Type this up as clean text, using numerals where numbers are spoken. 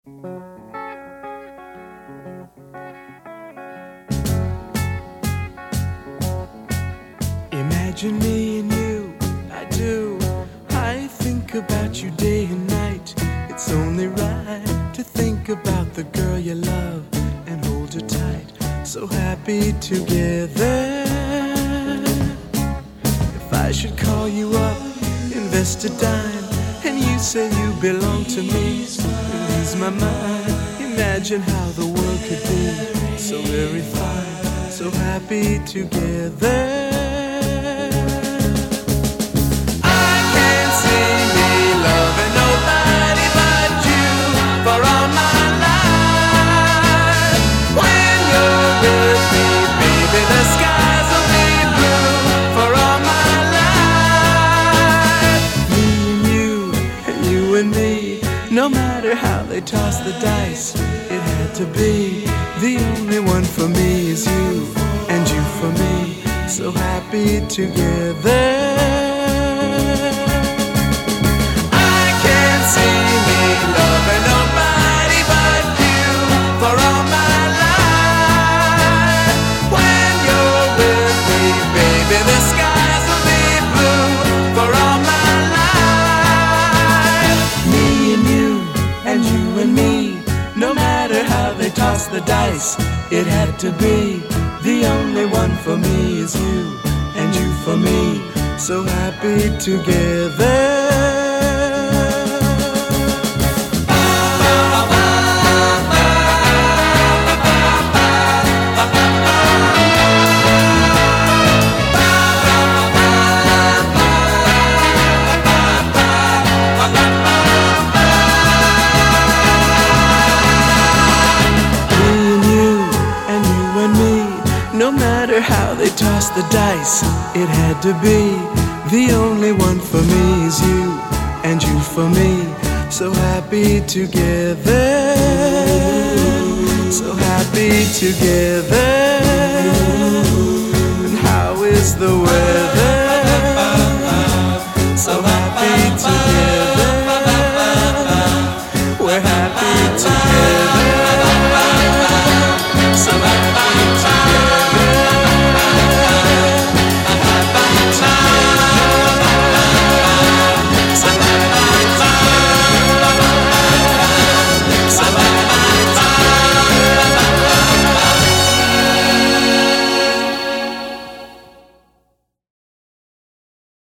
Imagine me and you, I do. I think about you day and night. It's only right to think about the girl you love and hold her tight. So happy together. If I should call you up, invest a dime, and you say you belong to me, lose my mind. Imagine how the world could be so very fine, so happy together. No matter how they toss the dice, it had to be. The only one for me is you, and you for me, so happy together. I can't see me loving nobody but you for all my life. When you're with me, baby, the skies will be blue for all my life. Me and you and me, no matter how they toss the dice, it had to be. The only one for me is you, and you for me, so happy together. No matter how they toss the dice, it had to be. The only one for me is you, and you for me, so happy together. So happy together. And how is the weather? So happy together.